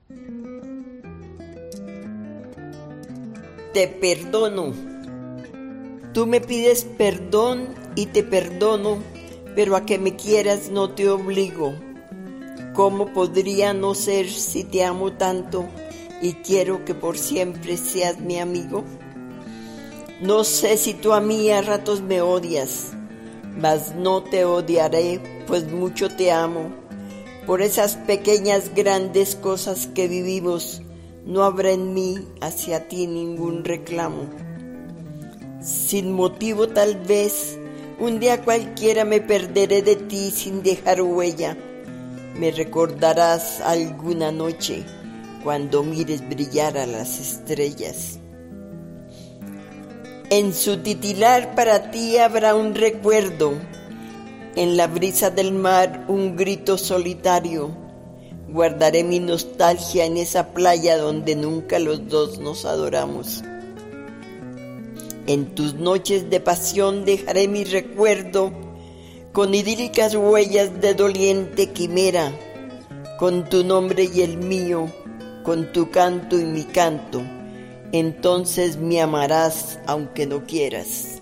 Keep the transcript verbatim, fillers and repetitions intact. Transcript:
Te perdono. Tú me pides perdón y te perdono, pero a que me quieras no te obligo. ¿Cómo podría no ser si te amo tanto y quiero que por siempre seas mi amigo? No sé si tú a mí a ratos me odias, mas no te odiaré, pues mucho te amo. Por esas pequeñas grandes cosas que vivimos, no habrá en mí hacia ti ningún reclamo. Sin motivo tal vez, un día cualquiera me perderé de ti sin dejar huella. Me recordarás alguna noche cuando mires brillar a las estrellas. En su titilar para ti habrá un recuerdo, en la brisa del mar un grito solitario. Guardaré mi nostalgia en esa playa donde nunca los dos nos adoramos. En tus noches de pasión dejaré mi recuerdo con idílicas huellas de doliente quimera, con tu nombre y el mío, con tu canto y mi canto. Entonces me amarás aunque no quieras.